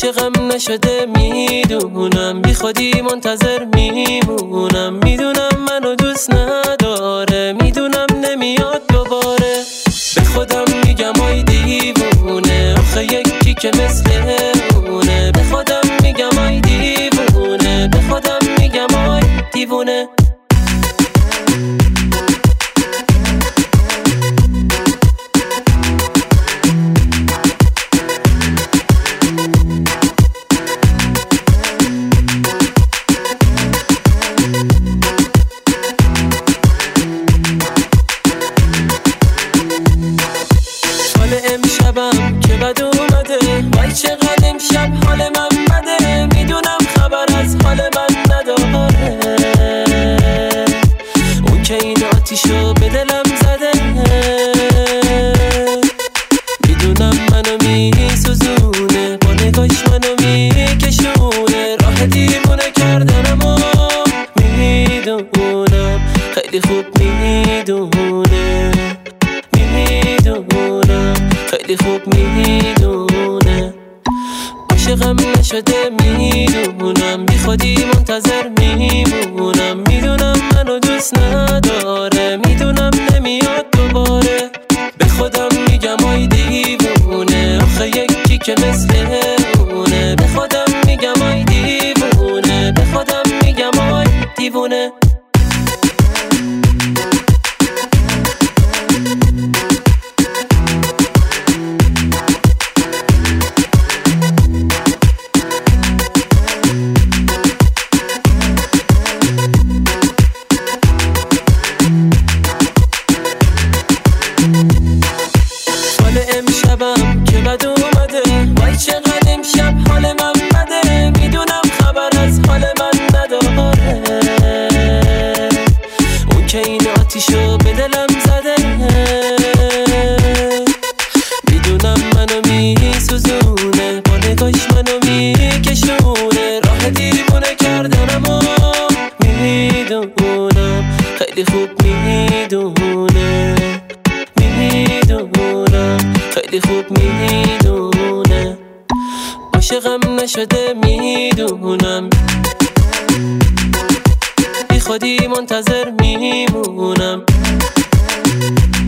عاشقم نشده میدونم، بی خودی منتظر میمونم، میدونم منو دوست نداره، میدونم نمیاد دوباره. به خودم میگم آی دیوونه، آخه یکی که مثل اونه. به خودم میگم آی دیوونه، به خودم میگم آی دیوونه. امشبم که بد اومده، وای چقدر امشب حال من بده، میدونم خبر از حال من نداره. اون که این آتیشو به دلم زده، میدونم منو میسوزونه، با نگاش منو میکشونه، راه دیوونه کردنمو میدونم، خیلی خوب میدونه، خیلی خوب میدونه. عاشقم نشده میدونم، بی خودی منتظر میمونم، میدونم منو دوست نداره، میدونم نمیاد دوباره. به خودم میگم آی دیوونه، آخه یکی که مثل اونه. به خودم میگم آی دیوونه، به خودم میگم آی دیوونه. امشبم که بد اومده، وای چقدر امشب حال من بده، میدونم خبر از حال من نداره. اون که این آتیشو به دلم زده، میدونم منو میسوزونه، با نگاش منو میکشونه، راه دیوونه کردنمو میدونم، خیلی خوب میدونه، خیلی خوب میدونه. عاشقم نشده میدونم، بی خودی منتظر میمونم.